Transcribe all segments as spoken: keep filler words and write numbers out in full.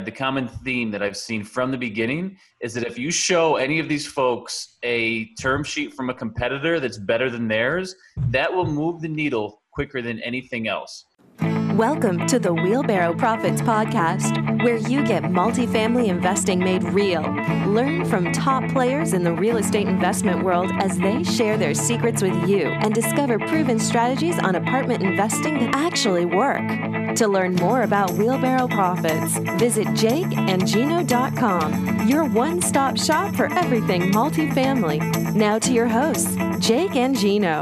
the common theme that I've seen from the beginning is that if you show any of these folks a term sheet from a competitor that's better than theirs, that will move the needle quicker than anything else. Welcome to the Wheelbarrow Profits Podcast, where you get multifamily investing made real. Learn from top players in the real estate investment world as they share their secrets with you and discover proven strategies on apartment investing that actually work. To learn more about Wheelbarrow Profits, visit jake and gino dot com, your one-stop shop for everything multifamily. Now to your hosts, Jake and Gino.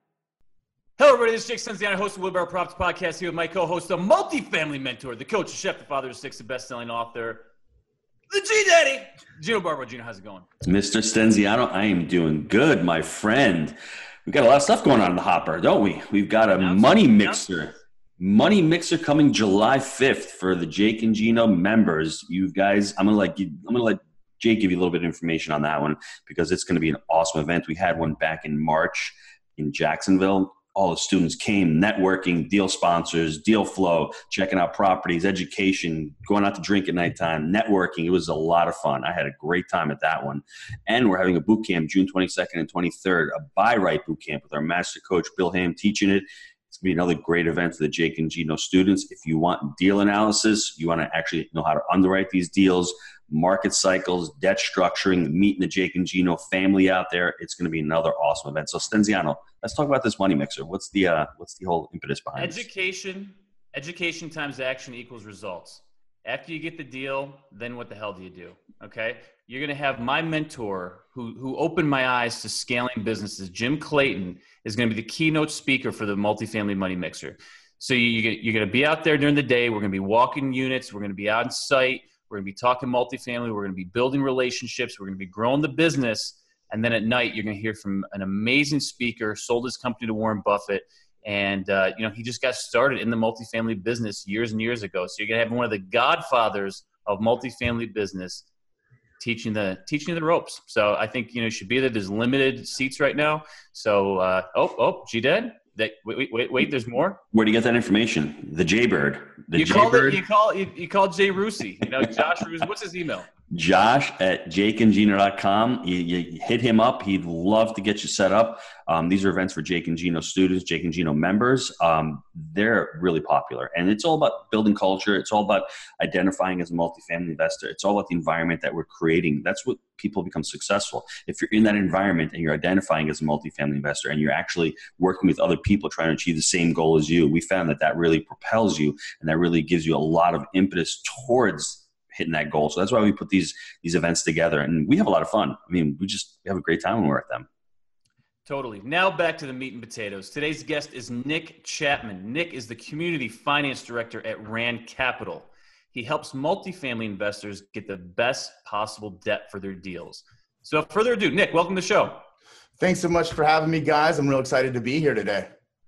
Hello, everybody. This is Jake Stenziano, host of the Wheelbarrow Profits Podcast, here with my co-host, the multifamily mentor, the coach, the chef, the father of six, the best-selling author, the G-Daddy, Gino Barbo. Gino, how's it going? Mister Stenziano, I am doing good, my friend. We've got a lot of stuff going on in the hopper, don't we? We've got a money mixer. Money mixer coming July fifth for the Jake and Gino members. You guys, I'm gonna like, I'm gonna let Jake give you a little bit of information on that one because it's gonna be an awesome event. We had one back in March in Jacksonville. All the students came, networking, deal sponsors, deal flow, checking out properties, education, going out to drink at nighttime, networking. It was a lot of fun. I had a great time at that one. And we're having a boot camp June twenty-second and twenty-third, a buy right boot camp with our master coach, Bill Ham, teaching it. It's going to be another great event for the Jake and Gino students. If you want deal analysis, you want to actually know how to underwrite these deals, market cycles, debt structuring, meeting the Jake and Gino family out there, it's going to be another awesome event. So Stenziano, let's talk about this money mixer. What's the uh, what's the whole impetus behind it? Education, education times action equals results. After you get the deal, then what the hell do you do? Okay, you're going to have my mentor who who opened my eyes to scaling businesses. Jim Clayton is going to be the keynote speaker for the multifamily money mixer. So you, you you're going to be out there during the day. We're going to be walking units. We're going to be on site. We're going to be talking multifamily. We're going to be building relationships. We're going to be growing the business. And then at night, you're going to hear from an amazing speaker, sold his company to Warren Buffett. And, uh, you know, he just got started in the multifamily business years and years ago. So you're going to have one of the godfathers of multifamily business teaching the teaching the ropes. So I think, you know, you should be there. There's limited seats right now. So, uh, oh, oh, G-Dad? That, wait, wait, wait, wait, there's more? Where do you get that information? The Jaybird. The you call Jaybird. it, you call you, you call Jay Rusi. You know, Josh Rusi. What's his email? Josh at jake and gino dot com. You, you hit him up. He'd love to get you set up. Um, these are events for Jake and Gino students, Jake and Gino members. Um, they're really popular. And it's all about building culture. It's all about identifying as a multifamily investor. It's all about the environment that we're creating. That's what people become successful. If you're in that environment and you're identifying as a multifamily investor and you're actually working with other people trying to achieve the same goal as you, we found that that really propels you and that really gives you a lot of impetus towards hitting that goal. So that's why we put these these events together, and we have a lot of fun. I mean, we just we have a great time when we're at them. Totally. Now back to the meat and potatoes. Today's guest is Nick Chapman. Nick is the Community Finance Director at Rand Capital. He helps multifamily investors get the best possible debt for their deals. So without further ado, Nick, welcome to the show. Thanks so much for having me, guys. I'm real excited to be here today.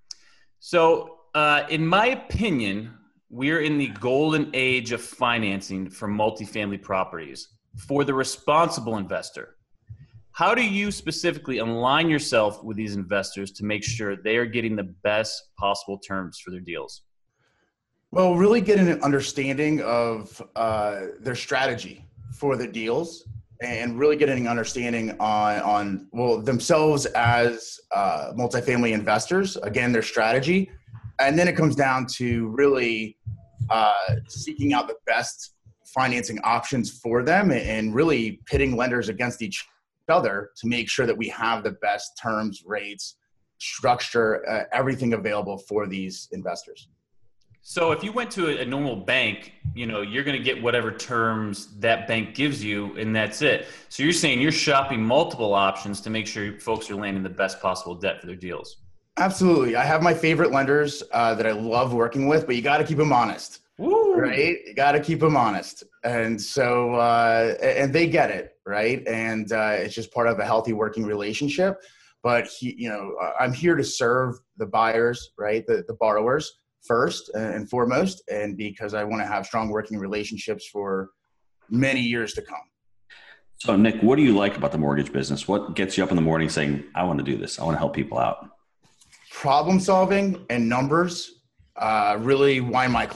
So uh, in my opinion, we're in the golden age of financing for multifamily properties for the responsible investor. How do you specifically align yourself with these investors to make sure they are getting the best possible terms for their deals? Well, really getting an understanding of uh, their strategy for the deals and really getting an understanding on, on well, themselves as uh, multifamily investors, again, their strategy. And then it comes down to really uh, seeking out the best financing options for them and really pitting lenders against each other to make sure that we have the best terms, rates, structure, uh, everything available for these investors. So if you went to a, a normal bank, you know, you're going to get whatever terms that bank gives you, and that's it. So you're saying you're shopping multiple options to make sure folks are landing the best possible debt for their deals. Absolutely. I have my favorite lenders uh, that I love working with, but you got to keep them honest, Woo. right? You got to keep them honest. And so, uh, and they get it, right? And uh, it's just part of a healthy working relationship. But, he, you know, I'm here to serve the buyers, right? The, the borrowers first and foremost, and because I want to have strong working relationships for many years to come. So, Nick, what do you like about the mortgage business? What gets you up in the morning saying, I want to do this. I want to help people out? Problem solving and numbers uh, really wind my clock.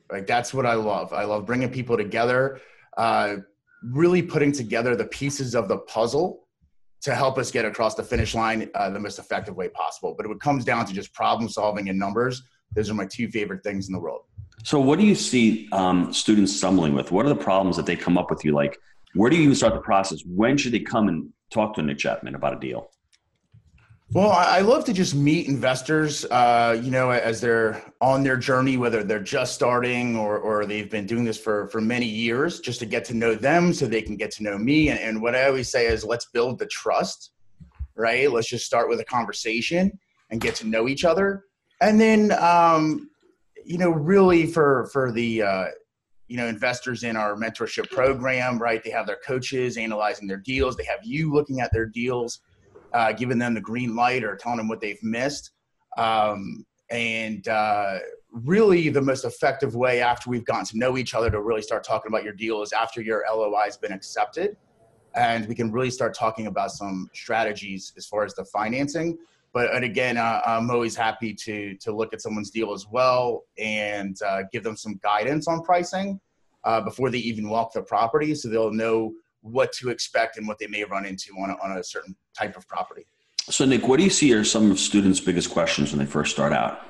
Like that's what I love. I love bringing people together, uh, really putting together the pieces of the puzzle to help us get across the finish line uh, the most effective way possible. But it comes down to just problem solving and numbers. Those are my two favorite things in the world. So what do you see um, students stumbling with? What are the problems that they come up with you? Like, where do you even start the process? When should they come and talk to Nick Chapman about a deal? Well, I love to just meet investors, uh, you know, as they're on their journey, whether they're just starting or, or they've been doing this for, for many years, just to get to know them so they can get to know me. And, and what I always say is let's build the trust, right? Let's just start with a conversation and get to know each other. And then, um, you know, really for, for the, uh, you know, investors in our mentorship program, right? They have their coaches analyzing their deals. They have you looking at their deals. Uh, giving them the green light or telling them what they've missed. Um, and uh, really the most effective way after we've gotten to know each other to really start talking about your deal is after your L O I has been accepted. And we can really start talking about some strategies as far as the financing. But and again, uh, I'm always happy to, to look at someone's deal as well and uh, give them some guidance on pricing uh, before they even walk the property, so they'll know what to expect and what they may run into on a, on a certain type of property. So Nick, what do you see are some of students' biggest questions when they first start out?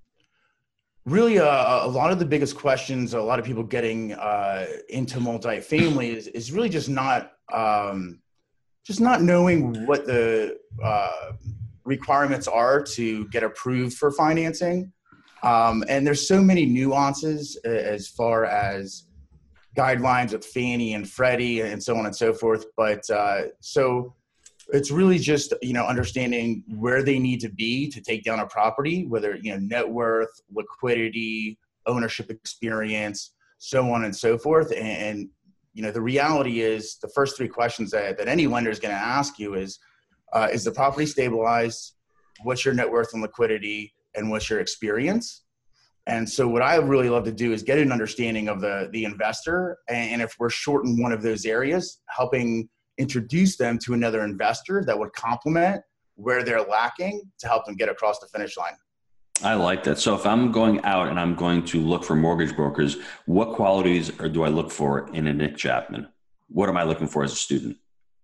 Really, uh, a lot of the biggest questions, a lot of people getting uh, into multifamily is, is really just not, um, just not knowing what the uh, requirements are to get approved for financing. Um, and there's so many nuances as far as guidelines with Fannie and Freddie and so on and so forth. But uh, so it's really just, you know, understanding where they need to be to take down a property, whether, you know, net worth, liquidity, ownership experience, so on and so forth. And, and you know, the reality is the first three questions that, that any lender is going to ask you is, uh, is the property stabilized? What's your net worth and liquidity? And what's your experience? And so what I really love to do is get an understanding of the, the investor. And if we're short in one of those areas, helping introduce them to another investor that would complement where they're lacking to help them get across the finish line. I like that. So if I'm going out and I'm going to look for mortgage brokers, what qualities or do I look for in a Nick Chapman? What am I looking for as a student?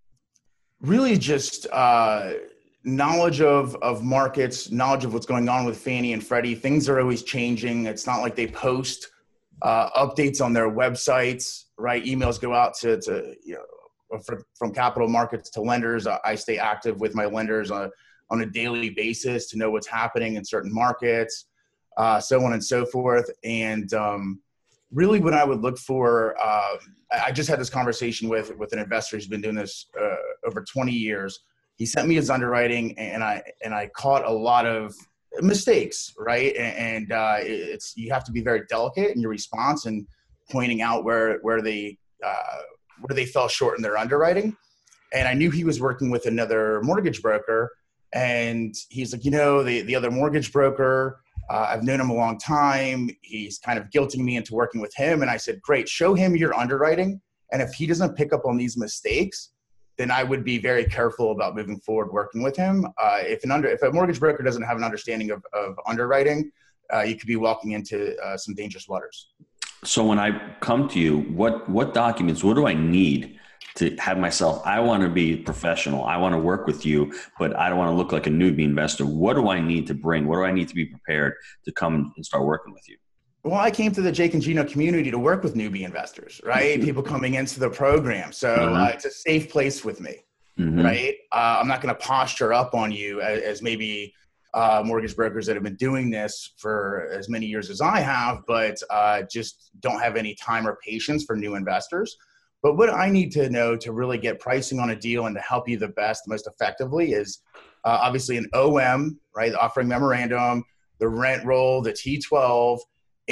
Really just, uh, knowledge of, of markets, knowledge of what's going on with Fannie and Freddie. Things are always changing. It's not like they post uh, updates on their websites, right? Emails go out to, to you know, for, from capital markets to lenders. I stay active with my lenders on a, on a daily basis to know what's happening in certain markets, uh, so on and so forth. And um, really what I would look for, uh, I just had this conversation with, with an investor who's been doing this uh, over twenty years. He sent me his underwriting, and I and I caught a lot of mistakes, right? And, and uh, it's you have to be very delicate in your response and pointing out where where they uh, where they fell short in their underwriting. And I knew he was working with another mortgage broker, and he's like, you know, the the other mortgage broker, uh, I've known him a long time. He's kind of guilting me into working with him. And I said, great, show him your underwriting, and if he doesn't pick up on these mistakes, then I would be very careful about moving forward working with him. Uh, if an under, if a mortgage broker doesn't have an understanding of, of underwriting, uh, you could be walking into uh, some dangerous waters. So when I come to you, what what documents, what do I need to have myself? I want to be professional. I want to work with you, but I don't want to look like a newbie investor. What do I need to bring? What do I need to be prepared to come and start working with you? Well, I came to the Jake and Gino community to work with newbie investors, right? People coming into the program. So mm-hmm. uh, it's a safe place with me, mm-hmm. right? Uh, I'm not going to posture up on you as, as maybe uh, mortgage brokers that have been doing this for as many years as I have, but uh, just don't have any time or patience for new investors. But what I need to know to really get pricing on a deal and to help you the best, most effectively is uh, obviously an O M, right? The offering memorandum, the rent roll, the T twelve.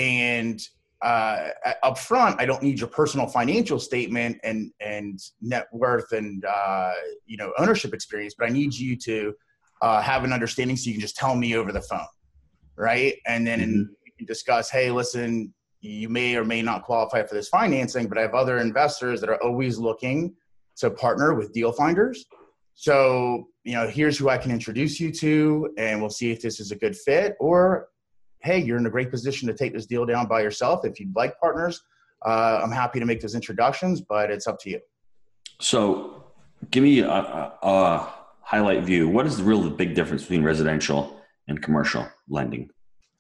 And uh, up front, I don't need your personal financial statement and and net worth and uh, you know ownership experience, but I need you to uh, have an understanding so you can just tell me over the phone, right? And then mm-hmm. in, we can discuss, hey, listen, you may or may not qualify for this financing, but I have other investors that are always looking to partner with deal finders. So you know, here's who I can introduce you to, and we'll see if this is a good fit, or hey, you're in a great position to take this deal down by yourself. If you'd like partners, uh, I'm happy to make those introductions, but it's up to you. So give me a, a, a highlight view. What is the real big difference between residential and commercial lending?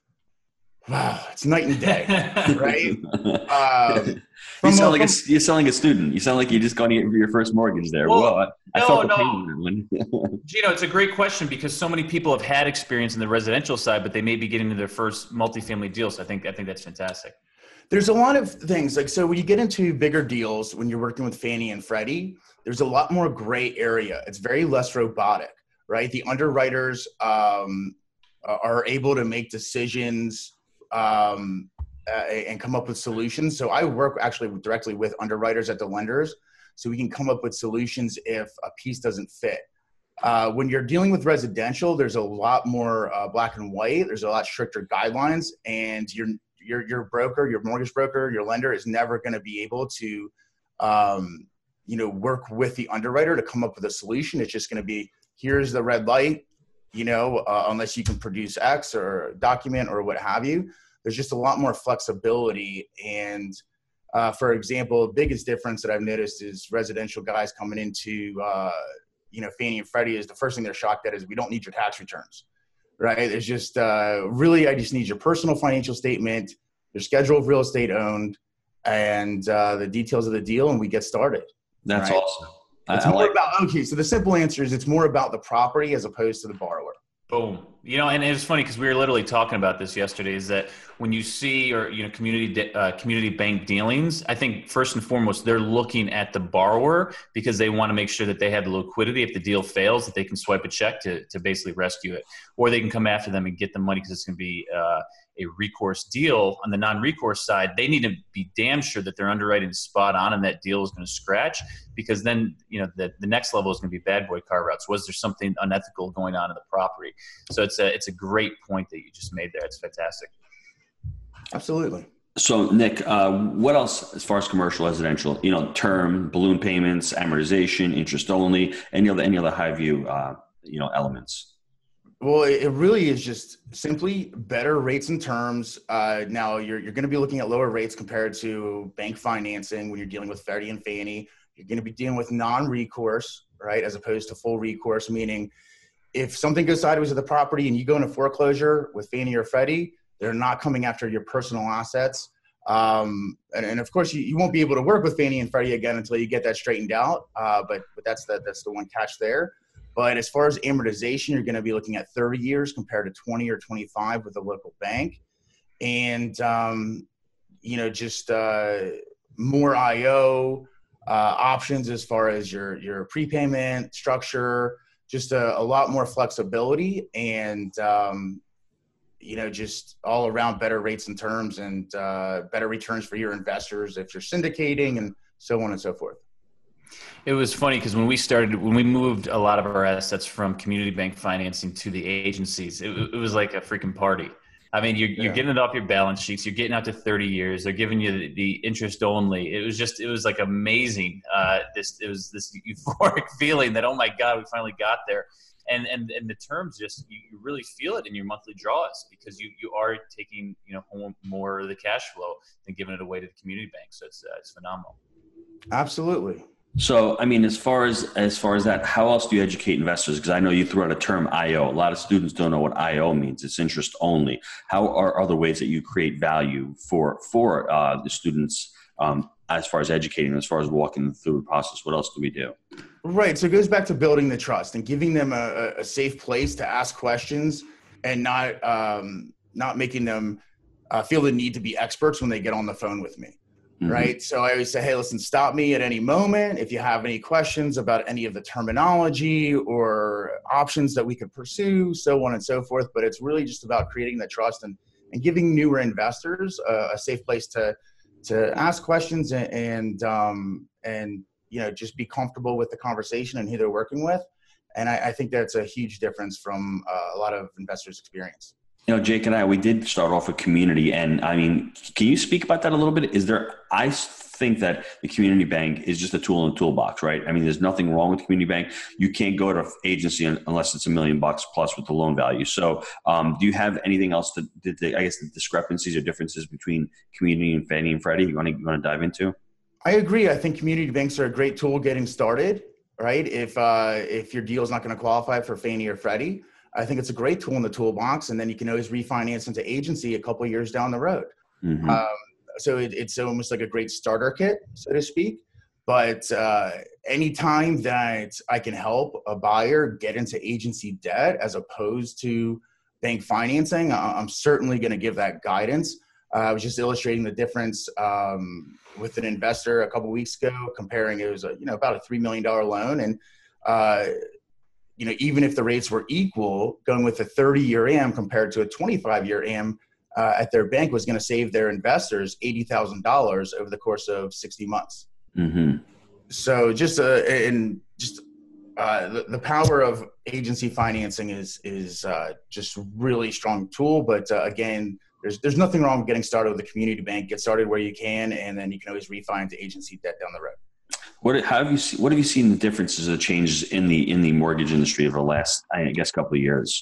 Wow, it's night and day, right? Um, you sound a, like from, a, you sound like a student. You sound like you just got your first mortgage there. Well, Whoa, I, I no, felt the no. pain on that one. Gino, it's a great question because so many people have had experience in the residential side, but they may be getting to their first multifamily deals. I think I think that's fantastic. There's a lot of things like, so when you get into bigger deals, when you're working with Fannie and Freddie, there's a lot more gray area. It's very less robotic, right? The underwriters um, are able to make decisions um, uh, and come up with solutions. So I work actually directly with underwriters at the lenders, so we can come up with solutions if a piece doesn't fit. Uh, when you're dealing with residential, there's a lot more uh, black and white. There's a lot stricter guidelines, and your your your broker, your mortgage broker, your lender is never going to be able to, um, you know, work with the underwriter to come up with a solution. It's just going to be, here's the red light. You know, uh, unless you can produce X or document or what have you, there's just a lot more flexibility. And uh, for example, the biggest difference that I've noticed is residential guys coming into, uh, you know, Fannie and Freddie is the first thing they're shocked at is we don't need your tax returns, right? It's just uh, really, I just need your personal financial statement, your schedule of real estate owned, and uh, the details of the deal, and we get started. That's right? awesome. It's I, I more like about, okay, so the simple answer is it's more about the property as opposed to the borrower. Boom. You know, and it's funny because we were literally talking about this yesterday, is that when you see, or, you know, community, uh, community bank dealings, I think first and foremost, they're looking at the borrower because they want to make sure that they have the liquidity. If the deal fails, that they can swipe a check to, to basically rescue it, or they can come after them and get the money because it's going to be uh, a recourse deal. On the non-recourse side, they need to be damn sure that their underwriting is spot on and that deal is going to scratch, because then, you know, the, the next level is going to be bad boy carve outs. Was there something unethical going on in the property? So it's a, it's a great point that you just made there. It's fantastic. Absolutely. So Nick, uh, what else as far as commercial, residential, you know, term, balloon payments, amortization, interest only, any other, any other high view, uh, you know, elements? Well, it really is just simply better rates and terms. Uh, now you're, you're going to be looking at lower rates compared to bank financing when you're dealing with Freddie and Fannie. You're going to be dealing with non-recourse, right, as opposed to full recourse, meaning if something goes sideways with the property and you go into foreclosure with Fannie or Freddie, they're not coming after your personal assets. Um, and, and of course, you, you won't be able to work with Fannie and Freddie again until you get that straightened out. Uh, but but that's the, that's the one catch there. But as far as amortization, you're going to be looking at thirty years compared to twenty or twenty-five with a local bank. And, um, you know, just uh, more I O uh, options as far as your, your prepayment structure, just a, a lot more flexibility and, um, you know, just all around better rates and terms and uh, better returns for your investors if you're syndicating and so on and so forth. It was funny because when we started, when we moved a lot of our assets from community bank financing to the agencies, it, it was like a freaking party. I mean, you're, you're Yeah. getting it off your balance sheets. You're getting out to thirty years. They're giving you the, the interest only. It was just, it was like amazing. Uh, this, it was this euphoric feeling that, oh my God, we finally got there. And, and, and the terms just, you, you really feel it in your monthly draws because you, you are taking, you know, home more of the cash flow than giving it away to the community bank. So it's, uh, it's phenomenal. Absolutely. So, I mean, as far as, as far as that, how else do you educate investors? Because I know you threw out a term I O. A lot of students don't know what I O means. It's interest only. How are other ways that you create value for, for uh, the students um, as far as educating, as far as walking them through the process? What else do we do? Right. So it goes back to building the trust and giving them a, a safe place to ask questions and not, um, not making them uh, feel the need to be experts when they get on the phone with me. Mm-hmm. Right. So I always say, hey, listen, stop me at any moment. If you have any questions about any of the terminology or options that we could pursue, so on and so forth. But it's really just about creating the trust and, and giving newer investors a, a safe place to, to ask questions and, and, um, and, you know, just be comfortable with the conversation and who they're working with. And I, I think that's a huge difference from uh, a lot of investors' experience. You know, Jake and I, we did start off with community. And I mean, can you speak about that a little bit? Is there, I think that the community bank is just a tool in the toolbox, right? I mean, there's nothing wrong with the community bank. You can't go to agency unless it's a million bucks plus with the loan value. So um, do you have anything else that, that the, I guess the discrepancies or differences between community and Fannie and Freddie you want to, you want to dive into? I agree. I think community banks are a great tool getting started, right? If, uh, if your deal is not going to qualify for Fannie or Freddie, I think it's a great tool in the toolbox, and then you can always refinance into agency a couple of years down the road. Mm-hmm. Um, so it, it's almost like a great starter kit, so to speak. But uh, anytime that I can help a buyer get into agency debt as opposed to bank financing, I'm certainly going to give that guidance. Uh, I was just illustrating the difference um, with an investor a couple of weeks ago, comparing it was a, you know, about a three million dollars loan, and uh, you know, even if the rates were equal, going with a thirty year A M compared to a twenty-five year A M uh, at their bank was going to save their investors eighty thousand dollars over the course of sixty months. Mm-hmm. So just uh, and just uh, the, the power of agency financing is is uh, just really strong tool. But uh, again, there's there's nothing wrong with getting started with a community bank. Get started where you can, and then you can always refinance agency debt down the road. What how have you seen, what have you seen the differences or changes in the in the mortgage industry over the last, I guess, couple of years?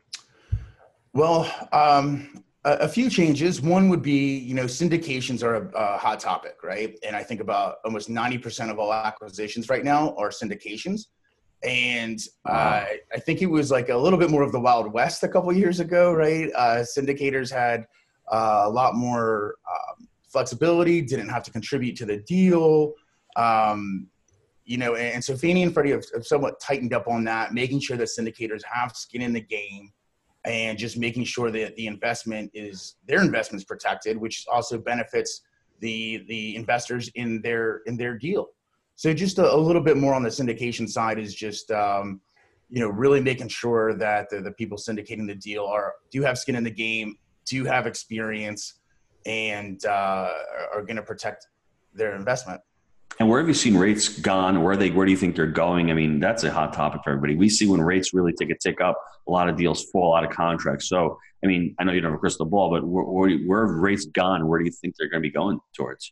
Well, um, a, a few changes. One would be, you know, syndications are a, a hot topic, right? And I think about almost ninety percent of all acquisitions right now are syndications. And uh, wow. I think it was like a little bit more of the Wild West a couple of years ago, right? Uh, syndicators had uh, a lot more um, flexibility, didn't have to contribute to the deal. Um, you know, and, and so Fannie and Freddie have, have somewhat tightened up on that, making sure that syndicators have skin in the game and just making sure that the investment is, their investment is protected, which also benefits the, the investors in their, in their deal. So just a, a little bit more on the syndication side is just, um, you know, really making sure that the, the people syndicating the deal are, do have skin in the game, do have experience, and uh, are, are going to protect their investment. And where have you seen rates gone? Where are they? Where do you think they're going? I mean, that's a hot topic for everybody. We see when rates really take a tick up, a lot of deals fall out of contracts. So, I mean, I know you don't have a crystal ball, but where, where, where have rates gone? Where do you think they're going to be going towards?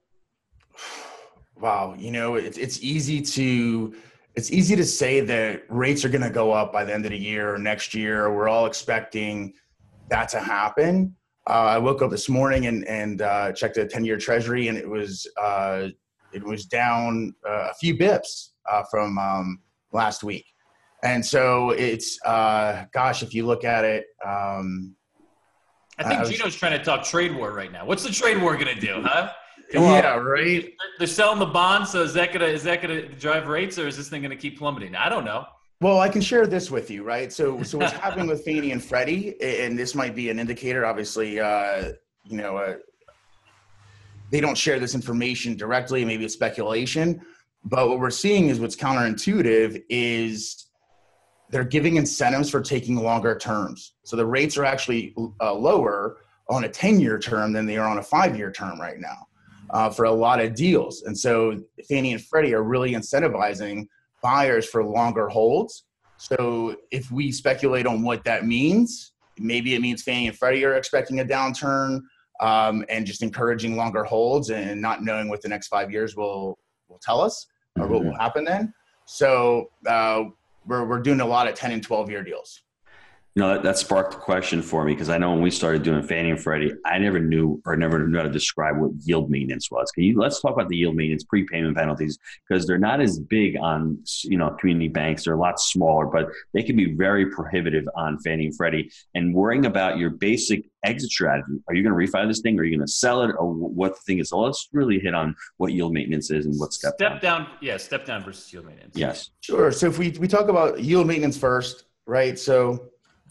Wow, you know, it's it's easy to it's easy to say that rates are going to go up by the end of the year or next year. We're all expecting that to happen. Uh, I woke up this morning and and uh, checked the ten year Treasury, and it was. Uh, It was down uh, a few bips uh, from um, last week. And so it's, uh, gosh, if you look at it. Um, I think I was, Gino's trying to talk trade war right now. What's the trade war going to do, huh? Yeah, right. They're selling the bonds, so is that going to is that going to drive rates, or is this thing going to keep plummeting? I don't know. Well, I can share this with you, right? So, so what's happening with Fannie and Freddie, and this might be an indicator, obviously, uh, you know, uh, they don't share this information directly, maybe it's speculation, but what we're seeing is what's counterintuitive is they're giving incentives for taking longer terms. So the rates are actually uh, lower on a ten year term than they are on a five year term right now uh, for a lot of deals. And so Fannie and Freddie are really incentivizing buyers for longer holds. So if we speculate on what that means, maybe it means Fannie and Freddie are expecting a downturn. Um, and just encouraging longer holds and not knowing what the next five years will will tell us or what will happen then. So uh, we're we're doing a lot of ten and twelve year deals. You know, that, that sparked a question for me because I know when we started doing Fannie and Freddie, I never knew or never knew how to describe what yield maintenance was. Can you let's talk about the yield maintenance, prepayment penalties, because they're not as big on, you know, community banks. They're a lot smaller, but they can be very prohibitive on Fannie and Freddie. And worrying about your basic exit strategy, are you going to refi this thing? Or are you going to sell it? Or what the thing is? So let's really hit on what yield maintenance is and what step, step down. down. Yeah, step down versus yield maintenance. Yes. Sure. So if we, we talk about yield maintenance first, right? So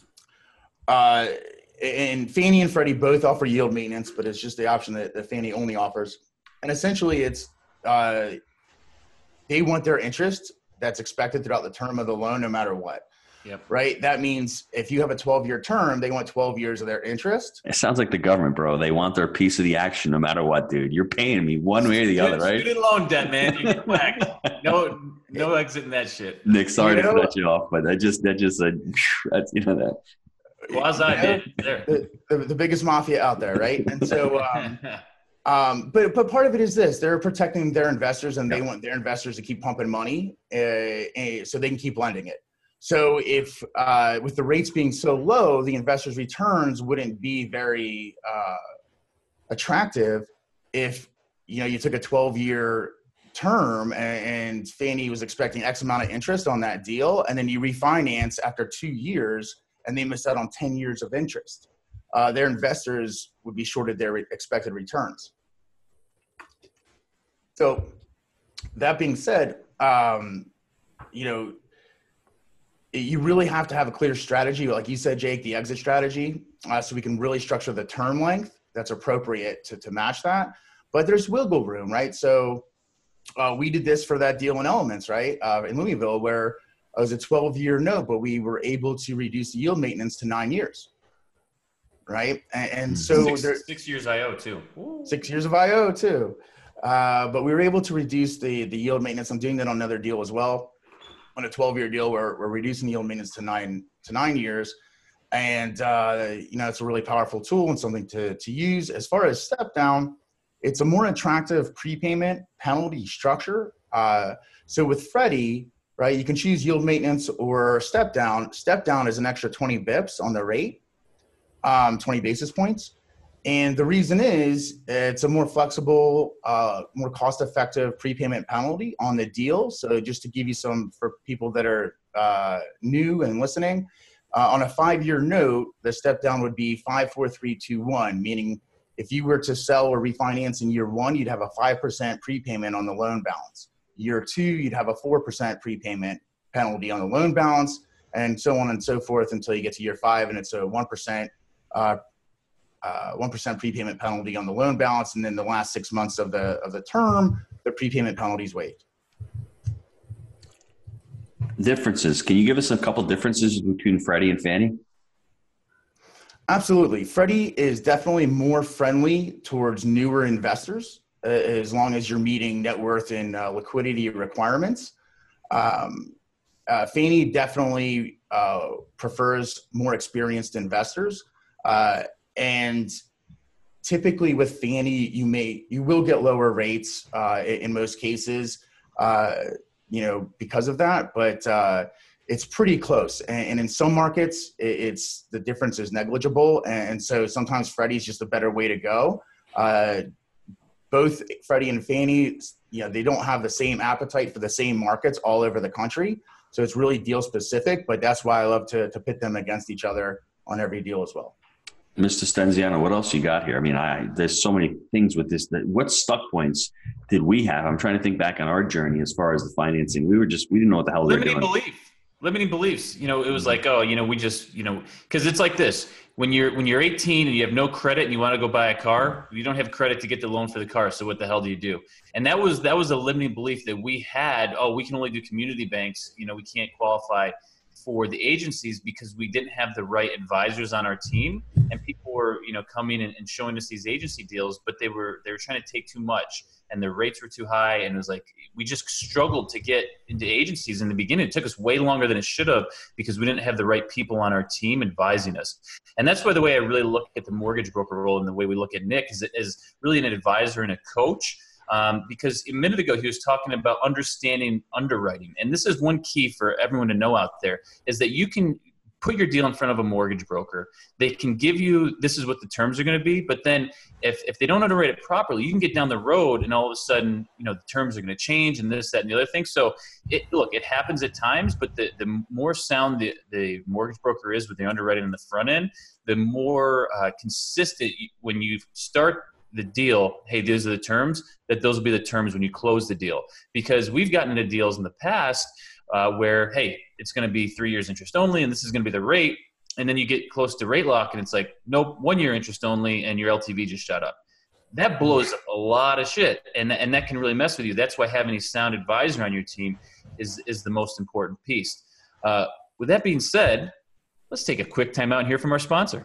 Uh, and Fannie and Freddie both offer yield maintenance, but it's just the option that, that Fannie only offers. And essentially it's, uh, they want their interest that's expected throughout the term of the loan, no matter what. Yep. Right. That means if you have a twelve year term, they want twelve years of their interest. It sounds like the government, bro. They want their piece of the action no matter what, dude. You're paying me one way or the other, right? Student loan debt, man. You get whacked. No, no exit in that shit. Nick, sorry you know, to cut you off, but that just, that just, uh, that's, you know, that. Quasi did there. The, the, the biggest mafia out there, right? And so, um, Um, but but part of it is this: they're protecting their investors, and they want their investors to keep pumping money, uh, uh, so they can keep lending it. So if uh, with the rates being so low, the investors' returns wouldn't be very uh, attractive. If you know you took a twelve-year term and, and Fannie was expecting X amount of interest on that deal, and then you refinance after two years, and they missed out on ten years of interest. Uh, their investors would be shorted their re- expected returns. So that being said, um, you know, you really have to have a clear strategy. Like you said, Jake, the exit strategy, uh, so we can really structure the term length that's appropriate to, to match that. But there's wiggle room, right? So uh, we did this for that deal in Elements, right, uh, in Louisville, where it was a twelve-year note, but we were able to reduce the yield maintenance to nine years. Right. And, and so six, there, six years I O too. Ooh. Six years of I O too. Uh, but we were able to reduce the, the yield maintenance. I'm doing that on another deal as well. On a twelve year deal, where we're reducing the yield maintenance to nine to nine years. And, uh, you know, it's a really powerful tool and something to, to use. As far as step down, it's a more attractive prepayment penalty structure. Uh, so with Freddie, right, you can choose yield maintenance or step down. Step down is an extra twenty bips on the rate. Um, twenty basis points. And the reason is it's a more flexible, uh, more cost-effective prepayment penalty on the deal. So just to give you some, for people that are uh, new and listening, uh, on a five-year note, the step down would be five, four, three, two, one, meaning if you were to sell or refinance in year one, you'd have a five percent prepayment on the loan balance. Year two, you'd have a four percent prepayment penalty on the loan balance, and so on and so forth until you get to year five, and it's a one percent Uh, uh, one percent prepayment penalty on the loan balance, and then the last six months of the of the term, the prepayment penalty is waived. Differences. Can you give us a couple differences between Freddie and Fannie? Absolutely. Freddie is definitely more friendly towards newer investors, uh, as long as you're meeting net worth and uh, liquidity requirements. Um, uh, Fannie definitely uh, prefers more experienced investors. Uh, and typically with Fannie, you may, you will get lower rates, uh, in, in most cases, uh, you know, because of that, but, uh, it's pretty close. And, and in some markets, it, it's, the difference is negligible. And, and so sometimes Freddie's just a better way to go. Uh, both Freddie and Fannie, you know, they don't have the same appetite for the same markets all over the country. So it's really deal specific, but that's why I love to, to pit them against each other on every deal as well. Mister Stenziano, what else you got here? I mean, I, there's so many things with this. That, what stuck points did we have? I'm trying to think back on our journey as far as the financing. We were just, we didn't know what the hell they were doing. Limiting belief. Limiting beliefs. You know, it was like, oh, you know, we just, you know, because it's like this. When you're when you're eighteen and you have no credit and you want to go buy a car, you don't have credit to get the loan for the car. So what the hell do you do? And that was that was a limiting belief that we had. Oh, we can only do community banks. You know, we can't qualify for the agencies because we didn't have the right advisors on our team, and people were, you know, coming in and showing us these agency deals, but they were, they were trying to take too much and their rates were too high. And it was like, we just struggled to get into agencies in the beginning. It took us way longer than it should have because we didn't have the right people on our team advising us. And that's why the way I really look at the mortgage broker role and the way we look at Nick is, is really an advisor and a coach. Um, because a minute ago, he was talking about understanding underwriting. And this is one key for everyone to know out there, is that you can put your deal in front of a mortgage broker. They can give you, this is what the terms are going to be. But then if, if they don't underwrite it properly, you can get down the road and all of a sudden, you know, the terms are going to change and this, that, and the other thing. So it, look, it happens at times, but the, the more sound the, the mortgage broker is with the underwriting on the front end, the more uh, consistent when you start the deal, hey, these are the terms, that those will be the terms when you close the deal. Because we've gotten into deals in the past uh, where, hey, it's going to be three years interest only, and this is going to be the rate. And then you get close to rate lock, and it's like, nope, one year interest only, and your L T V just shot up. That blows a lot of shit, and, and that can really mess with you. That's why having a sound advisor on your team is, is the most important piece. Uh, with that being said, let's take a quick time out and hear from our sponsor.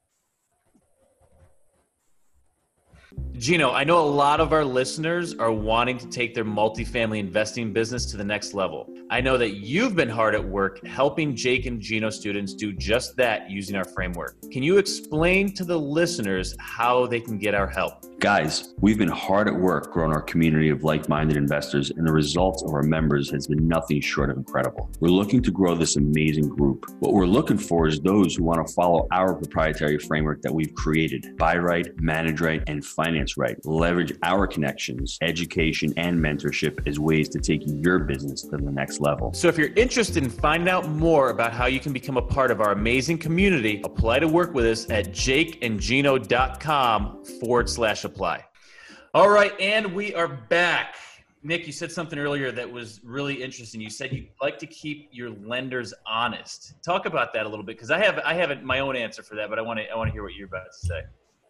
Gino, I know a lot of our listeners are wanting to take their multifamily investing business to the next level. I know that you've been hard at work helping Jake and Gino students do just that using our framework. Can you explain to the listeners how they can get our help? Guys, we've been hard at work growing our community of like-minded investors, and the results of our members has been nothing short of incredible. We're looking to grow this amazing group. What we're looking for is those who want to follow our proprietary framework that we've created. Buy right, manage right, and finance right. Leverage our connections, education, and mentorship as ways to take your business to the next level. So if you're interested in finding out more about how you can become a part of our amazing community, apply to work with us at jakeandgino.com forward slash apply. All right, and we are back. Nick, you said something earlier that was really interesting. You said you'd like to keep your lenders honest. Talk about that a little bit, because I have I have my own answer for that, but I want to I want to hear what you're about to say.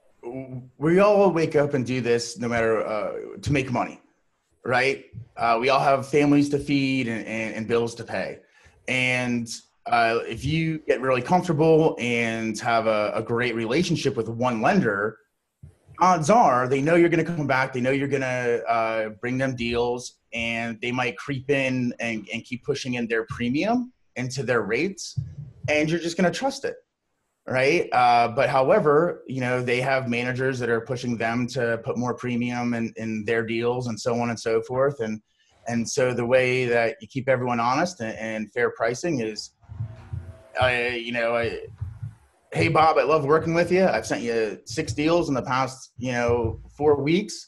We all wake up and do this no matter uh, to make money, right? Uh, we all have families to feed and, and, and bills to pay, and uh, if you get really comfortable and have a, a great relationship with one lender, odds are they know you're going to come back. They know you're going to uh, bring them deals, and they might creep in and, and keep pushing in their premium into their rates, and you're just going to trust it, right? Uh, but however, you know, they have managers that are pushing them to put more premium in, in their deals and so on and so forth. And, and so the way that you keep everyone honest and, and fair pricing is, uh, you know, I, hey, Bob, I love working with you. I've sent you six deals in the past, you know, four weeks.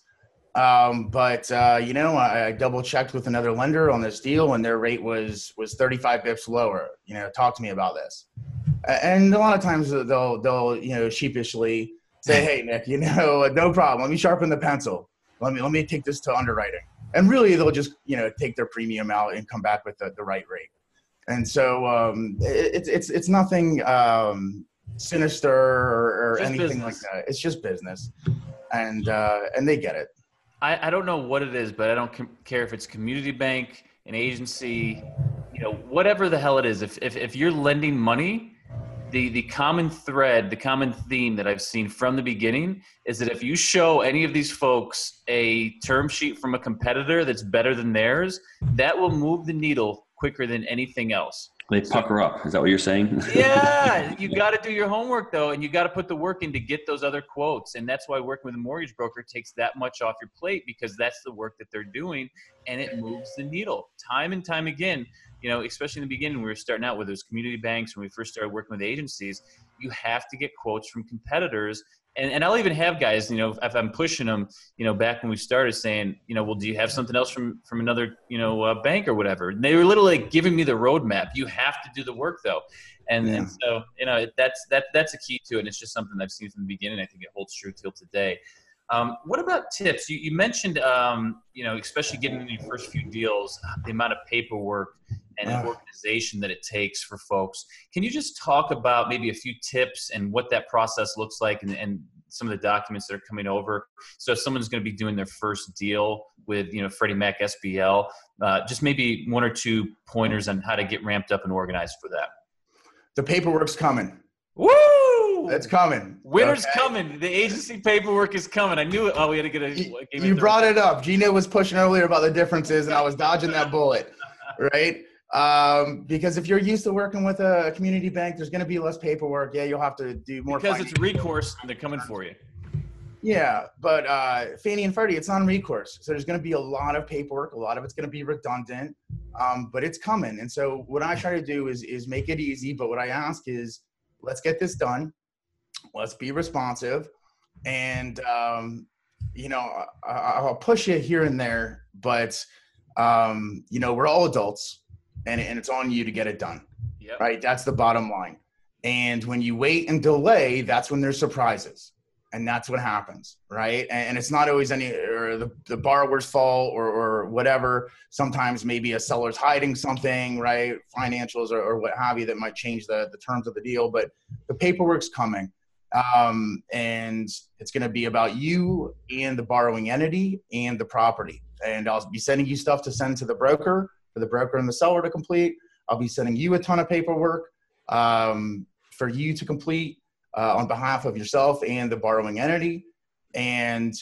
Um, but, uh, you know, I, I double checked with another lender on this deal, and their rate was, was thirty-five bips lower. You know, talk to me about this. And a lot of times they'll, they'll, you know, sheepishly say, hey, Nick, you know, no problem. Let me sharpen the pencil. Let me, let me take this to underwriting. And really they'll just, you know, take their premium out and come back with the, the right rate. And so um, it, it's, it's, it's nothing, um, sinister or, or anything business. Like that. It's just business, and uh and they get it. I, I don't know what it is, but I don't com- care if it's community bank, an agency, you know, whatever the hell it is. If if, if you're lending money, the the common thread, the common theme that I've seen from the beginning is that if you show any of these folks a term sheet from a competitor that's better than theirs, that will move the needle quicker than anything else. They pucker up. Is that what you're saying? Yeah, you got to do your homework though, and you got to put the work in to get those other quotes. And that's why working with a mortgage broker takes that much off your plate, because that's the work that they're doing, and it moves the needle time and time again. You know, especially in the beginning when we were starting out with those community banks, when we first started working with agencies, you have to get quotes from competitors. And, and I'll even have guys, you know, if I'm pushing them, you know, back when we started saying, you know, well, do you have something else from, from another, you know, uh, bank or whatever? And they were literally like giving me the roadmap. You have to do the work though. And, yeah. and so, you know, that's, that, that's a key to it. And it's just something I've seen from the beginning. I think it holds true till today. Um, what about tips? You, you mentioned, um, you know, especially getting in your first few deals, the amount of paperwork and an organization that it takes for folks. Can you just talk about maybe a few tips and what that process looks like, and, and some of the documents that are coming over? So if someone's going to be doing their first deal with, you know, Freddie Mac S B L, uh, just maybe one or two pointers on how to get ramped up and organized for that. The paperwork's coming. Woo! It's coming. Winter's okay. coming. The agency paperwork is coming. I knew it. Oh, we had to get a. You, you brought it up. Gino was pushing earlier about the differences, and I was dodging that bullet, right? Um, because if you're used to working with a community bank, there's going to be less paperwork. Yeah, you'll have to do more. Because it's recourse, and they're coming for you. Yeah, but uh, Fannie and Freddie, it's non-recourse. So there's going to be a lot of paperwork. A lot of it's going to be redundant, um, but it's coming. And so what I try to do is is make it easy. But what I ask is, let's get this done. Let's be responsive. And, um, you know, I, I'll push you here and there, but, um, you know, we're all adults. And, and it's on you to get it done, yep. Right? That's the bottom line. And when you wait and delay, that's when there's surprises. And that's what happens, right? And, and it's not always any or the, the borrower's fault or, or whatever. Sometimes maybe a seller's hiding something, right? Financials or, or what have you that might change the, the terms of the deal. But the paperwork's coming. Um, and it's going to be about you and the borrowing entity and the property. And I'll be sending you stuff to send to the broker, for the broker and the seller to complete. I'll be sending you a ton of paperwork um, for you to complete uh, on behalf of yourself and the borrowing entity. And,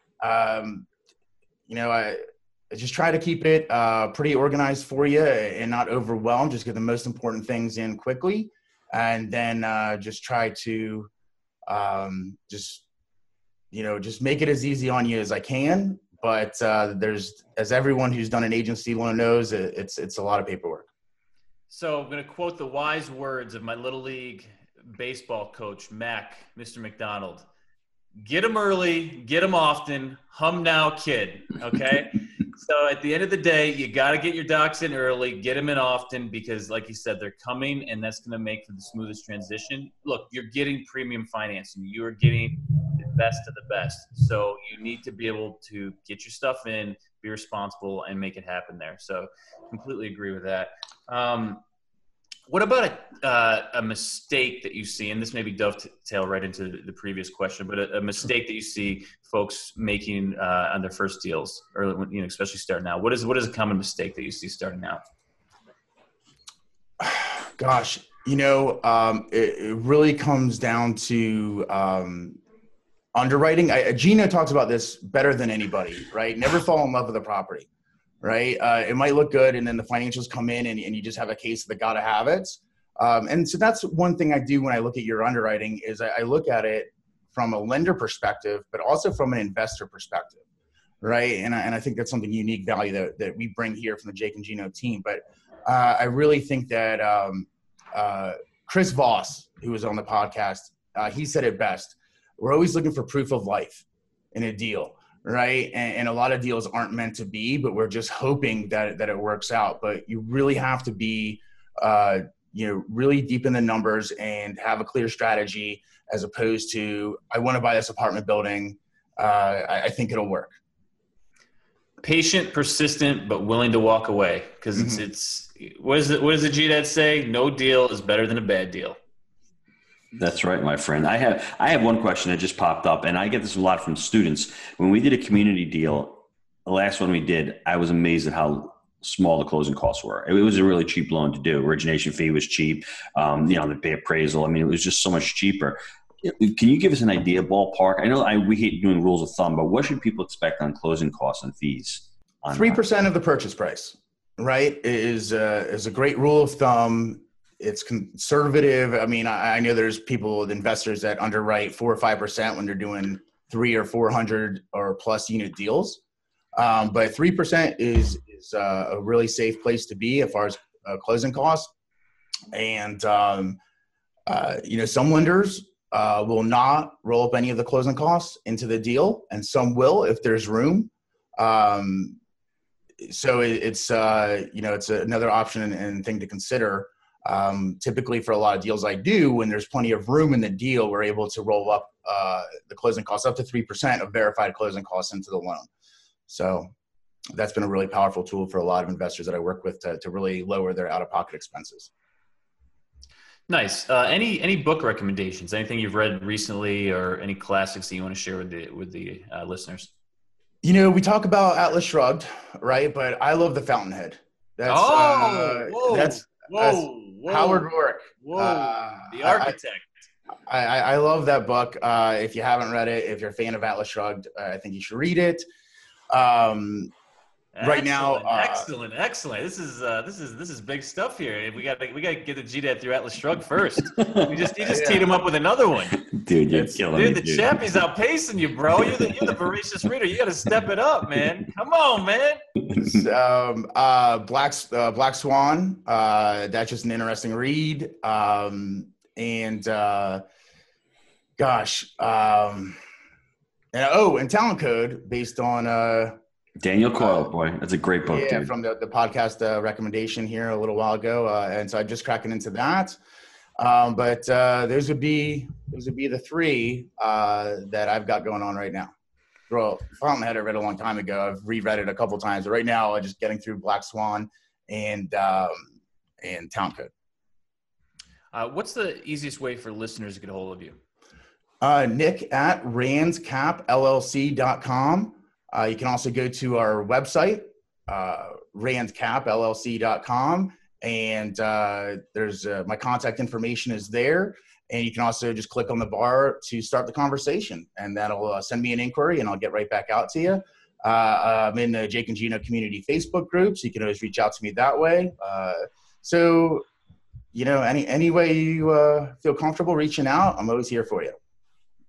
um, you know, I, I just try to keep it uh, pretty organized for you and not overwhelmed. Just get the most important things in quickly. And then uh, just try to um, just you know, just make it as easy on you as I can. But uh, there's, as everyone who's done an agency loan knows, it, it's it's a lot of paperwork. So I'm going to quote the wise words of my Little League baseball coach, Mac, Mister McDonald. Get them early, get them often, hum now, kid, okay? So at the end of the day, you got to get your docs in early, get them in often, because like you said, they're coming, and that's going to make for the smoothest transition. Look, you're getting premium financing. You are getting the best of the best. So you need to be able to get your stuff in, be responsible, and make it happen there. So completely agree with that. Um, What about a, uh, a mistake that you see, and this maybe dovetail right into the, the previous question, but a, a mistake that you see folks making uh, on their first deals, or you know, especially starting out? What is what is a common mistake that you see starting out? Gosh, you know, um, it, it really comes down to um, underwriting. I, Gino talks about this better than anybody, right? Never fall in love with a property. Right. Uh, it might look good, and then the financials come in, and, and you just have a case of the gotta have it. Um, and so that's one thing I do when I look at your underwriting is I, I look at it from a lender perspective, but also from an investor perspective. Right. And I, and I think that's something unique value that, that we bring here from the Jake and Gino team. But uh, I really think that um, uh, Chris Voss, who was on the podcast, uh, he said it best. We're always looking for proof of life in a deal. Right. And, and a lot of deals aren't meant to be, but we're just hoping that, that it works out. But you really have to be, uh, you know, really deep in the numbers and have a clear strategy, as opposed to, I want to buy this apartment building. Uh, I, I think it'll work. Patient, persistent, but willing to walk away. Because mm-hmm. it's, it's, what is it? What does the G Dad say? No deal is better than a bad deal. That's right, my friend. I have I have one question that just popped up, and I get this a lot from students. When we did a community deal, the last one we did, I was amazed at how small the closing costs were. It was a really cheap loan to do. Origination fee was cheap. Um, you know, the pay appraisal. I mean, it was just so much cheaper. Can you give us an idea, ballpark? I know I, we hate doing rules of thumb, but what should people expect on closing costs and fees? Three percent of the purchase price, right, is uh, is a great rule of thumb. It's conservative. I mean, I, I know there's people, investors that underwrite four or five percent when they're doing three or four hundred or plus unit deals. Um, but three percent is is uh, a really safe place to be as far as uh, closing costs. And um, uh, you know, some lenders uh, will not roll up any of the closing costs into the deal, and some will if there's room. Um, so it, it's uh, you know, it's another option and, and thing to consider. Um, typically for a lot of deals I do, when there's plenty of room in the deal, we're able to roll up uh, the closing costs up to three percent of verified closing costs into the loan. So that's been a really powerful tool for a lot of investors that I work with to, to really lower their out-of-pocket expenses. Nice. Uh, any any book recommendations? Anything you've read recently, or any classics that you want to share with the with the uh, listeners? You know, we talk about Atlas Shrugged, right? But I love The Fountainhead. That's, oh, uh, whoa, that's, whoa, that's whoa, Howard Roark. Whoa, uh, the architect. I, I, I love that book. Uh, if you haven't read it, if you're a fan of Atlas Shrugged, uh, I think you should read it. Um, right now, uh, excellent, excellent. This is uh, this is this is big stuff here. We got we got to get the G Dad through Atlas Shrugged first. You just you just yeah. teed him up with another one, dude. You're it's, killing dude, me, the dude. Chappie's outpacing you, bro. You're the you're the voracious reader. You got to step it up, man. Come on, man. um, uh, Black uh, Black Swan. Uh, that's just an interesting read. Um, and uh, gosh, um, and, oh, and Talent Code, based on uh, Daniel Coyle, uh, boy, that's a great book. Yeah, dude. From the the podcast uh, recommendation here a little while ago, uh, and so I'm just cracking into that. Um, but uh, those would be those would be the three uh, that I've got going on right now. Well, Fountainhead I read a long time ago. I've reread it a couple times. But right now, I'm just getting through Black Swan and um, and Talent Code. Uh, what's the easiest way for listeners to get a hold of you? Uh, Nick at rands cap L L C dot com. Uh, you can also go to our website, uh, rands cap L L C dot com, and uh, there's uh, my contact information is there. And you can also just click on the bar to start the conversation, and that'll uh, send me an inquiry, and I'll get right back out to you. Uh, I'm in the Jake and Gino community Facebook group, so you can always reach out to me that way. Uh, so, you know, any any way you uh, feel comfortable reaching out, I'm always here for you.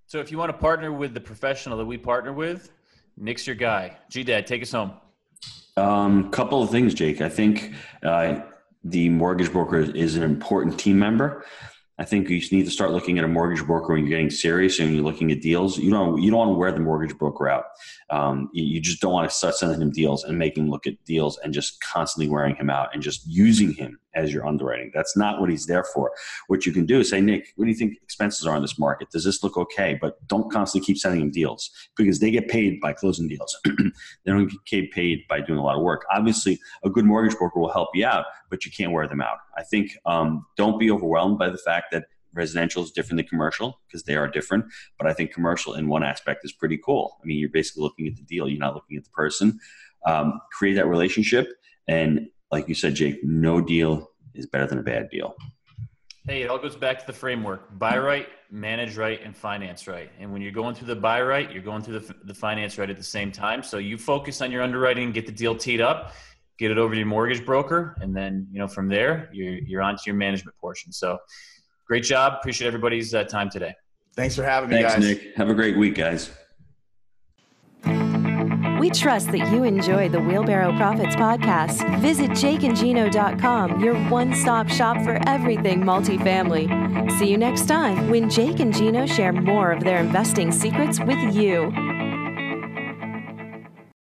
So if you want to partner with the professional that we partner with, Nick's your guy. G-Dad, take us home. Um, couple of things, Jake. I think uh, the mortgage broker is an important team member. I think you need to start looking at a mortgage broker when you're getting serious and you're looking at deals. You don't you don't want to wear the mortgage broker out. Um, you, you just don't want to start sending him deals and making him look at deals and just constantly wearing him out and just using him as your underwriting. That's not what he's there for. What you can do is say, Nick, what do you think expenses are in this market? Does this look okay? But don't constantly keep sending him deals because they get paid by closing deals. They don't get paid by doing a lot of work. Obviously, a good mortgage broker will help you out, but you can't wear them out. I think um, don't be overwhelmed by the fact that residential is different than commercial because they are different. But I think commercial in one aspect is pretty cool. I mean, you're basically looking at the deal. You're not looking at the person. Um, create that relationship. And like you said, Jake, no deal is better than a bad deal. Hey, it all goes back to the framework. Buy right, manage right, and finance right. And when you're going through the buy right, you're going through the, the finance right at the same time. So you focus on your underwriting, get the deal teed up, get it over to your mortgage broker. And then, you know, from there, you're, you're on to your management portion. So great job. Appreciate everybody's uh, time today. Thanks for having me, Thanks, guys. Nick. Have a great week, guys. We trust that you enjoyed the Wheelbarrow Profits podcast. Visit jake and gino dot com, your one-stop shop for everything multifamily. See you next time when Jake and Gino share more of their investing secrets with you.